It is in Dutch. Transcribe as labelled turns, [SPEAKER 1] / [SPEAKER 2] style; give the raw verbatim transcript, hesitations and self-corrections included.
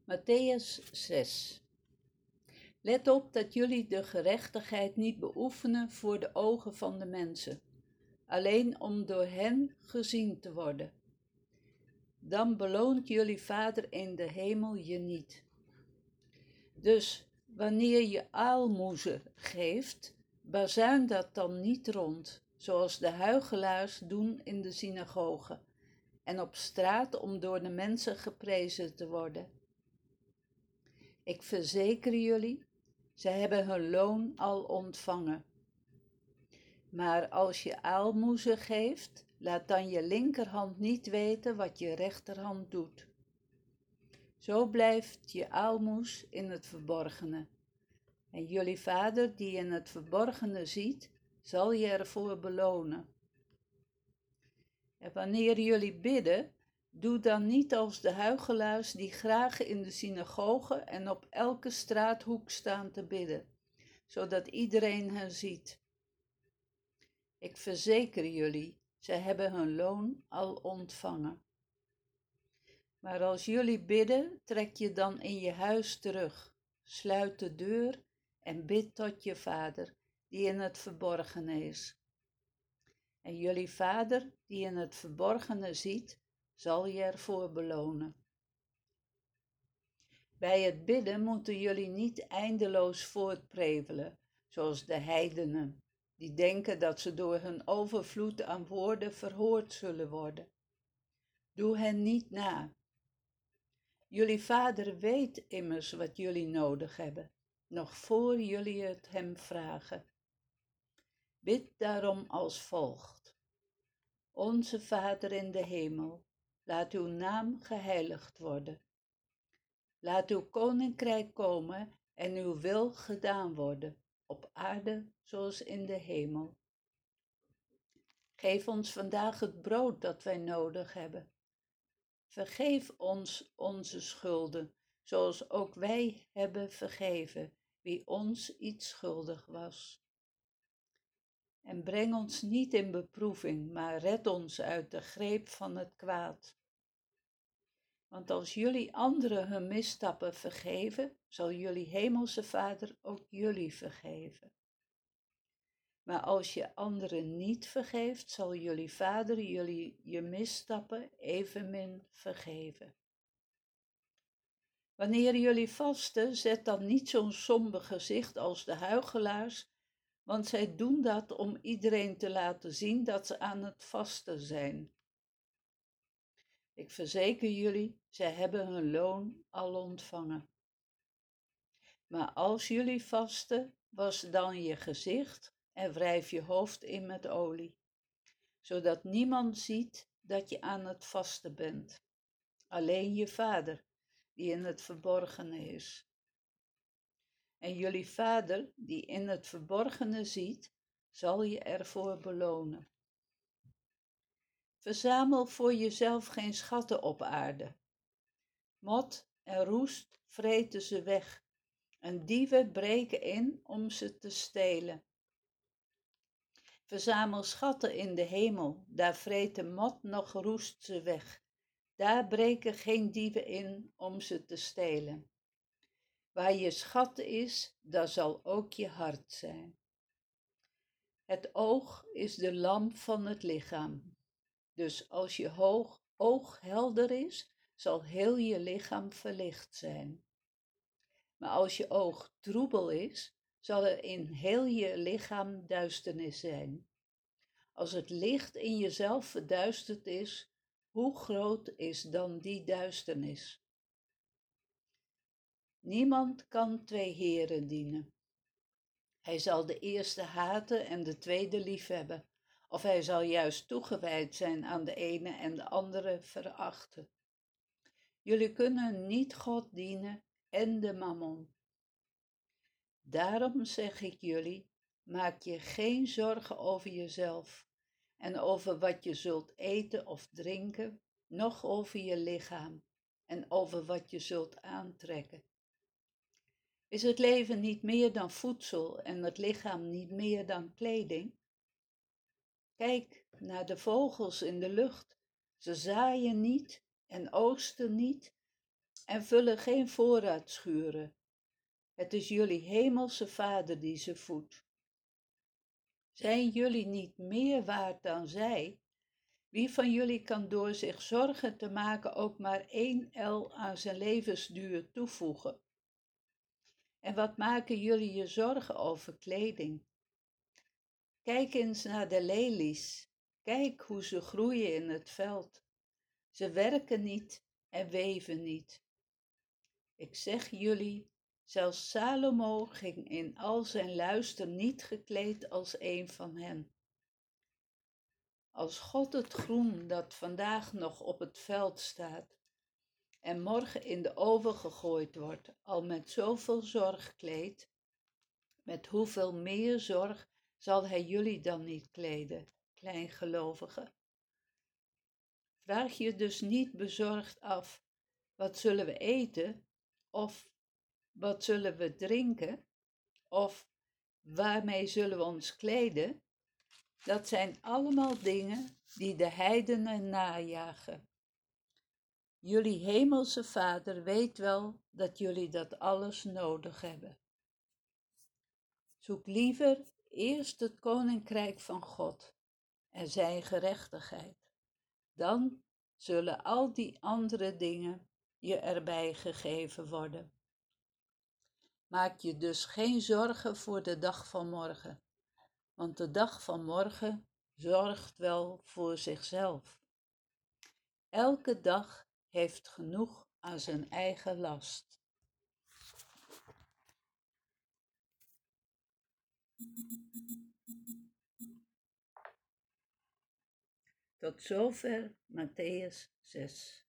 [SPEAKER 1] Mattheüs zes. Let op dat jullie de gerechtigheid niet beoefenen voor de ogen van de mensen, alleen om door hen gezien te worden. Dan beloont jullie Vader in de hemel je niet. Dus wanneer je aalmoezen geeft, bazuin dat dan niet rond, zoals de huichelaars doen in de synagogen en op straat om door de mensen geprezen te worden. Ik verzeker jullie, zij hebben hun loon al ontvangen. Maar als je aalmoezen geeft, laat dan je linkerhand niet weten wat je rechterhand doet. Zo blijft je aalmoes in het verborgene. En jullie Vader die in het verborgene ziet, zal je ervoor belonen. En wanneer jullie bidden, doe dan niet als de huichelaars die graag in de synagogen en op elke straathoek staan te bidden, zodat iedereen hen ziet. Ik verzeker jullie, zij hebben hun loon al ontvangen. Maar als jullie bidden, trek je dan in je huis terug, sluit de deur en bid tot je Vader, die in het verborgene is. En jullie Vader, die in het verborgene ziet, zal je ervoor belonen. Bij het bidden moeten jullie niet eindeloos voortprevelen, zoals de heidenen, die denken dat ze door hun overvloed aan woorden verhoord zullen worden. Doe hen niet na. Jullie Vader weet immers wat jullie nodig hebben, nog voor jullie het hem vragen. Bid daarom als volgt. Onze Vader in de hemel, laat uw naam geheiligd worden. Laat uw koninkrijk komen en uw wil gedaan worden, op aarde zoals in de hemel. Geef ons vandaag het brood dat wij nodig hebben. Vergeef ons onze schulden, zoals ook wij hebben vergeven wie ons iets schuldig was. En breng ons niet in beproeving, maar red ons uit de greep van het kwaad. Want als jullie anderen hun misstappen vergeven, zal jullie hemelse Vader ook jullie vergeven. Maar als je anderen niet vergeeft, zal jullie Vader jullie je misstappen evenmin vergeven. Wanneer jullie vasten, zet dan niet zo'n somber gezicht als de huichelaars, want zij doen dat om iedereen te laten zien dat ze aan het vasten zijn. Ik verzeker jullie, zij hebben hun loon al ontvangen. Maar als jullie vasten, was dan je gezicht en wrijf je hoofd in met olie, zodat niemand ziet dat je aan het vasten bent. Alleen je Vader, die in het verborgene is. En jullie Vader, die in het verborgene ziet, zal je ervoor belonen. Verzamel voor jezelf geen schatten op aarde. Mot en roest vreten ze weg, en dieven breken in om ze te stelen. Verzamel schatten in de hemel, daar vreten mot noch roest ze weg. Daar breken geen dieven in om ze te stelen. Waar je schat is, daar zal ook je hart zijn. Het oog is de lamp van het lichaam. Dus als je hoog, oog helder is, zal heel je lichaam verlicht zijn. Maar als je oog troebel is, zal er in heel je lichaam duisternis zijn. Als het licht in jezelf verduisterd is, hoe groot is dan die duisternis? Niemand kan twee heren dienen. Hij zal de eerste haten en de tweede liefhebben, of hij zal juist toegewijd zijn aan de ene en de andere verachten. Jullie kunnen niet God dienen en de mammon. Daarom zeg ik jullie, maak je geen zorgen over jezelf en over wat je zult eten of drinken, noch over je lichaam en over wat je zult aantrekken. Is het leven niet meer dan voedsel en het lichaam niet meer dan kleding? Kijk naar de vogels in de lucht. Ze zaaien niet en oogsten niet en vullen geen voorraadschuren. Het is jullie hemelse Vader die ze voedt. Zijn jullie niet meer waard dan zij? Wie van jullie kan door zich zorgen te maken ook maar één el aan zijn levensduur toevoegen? En wat maken jullie je zorgen over kleding? Kijk eens naar de lelies. Kijk hoe ze groeien in het veld. Ze werken niet en weven niet. Ik zeg jullie, zelfs Salomo ging in al zijn luister niet gekleed als een van hen. Als God het groen dat vandaag nog op het veld staat en morgen in de oven gegooid wordt, al met zoveel zorg kleedt, met hoeveel meer zorg zal hij jullie dan niet kleden, kleingelovigen? Vraag je dus niet bezorgd af, wat zullen we eten? Of wat zullen we drinken? Of waarmee zullen we ons kleden? Dat zijn allemaal dingen die de heidenen najagen. Jullie hemelse Vader weet wel dat jullie dat alles nodig hebben. Zoek liever eerst het koninkrijk van God en zijn gerechtigheid. Dan zullen al die andere dingen je erbij gegeven worden. Maak je dus geen zorgen voor de dag van morgen, want de dag van morgen zorgt wel voor zichzelf. Elke dag heeft genoeg aan zijn eigen last. Tot zover Matthäus zes.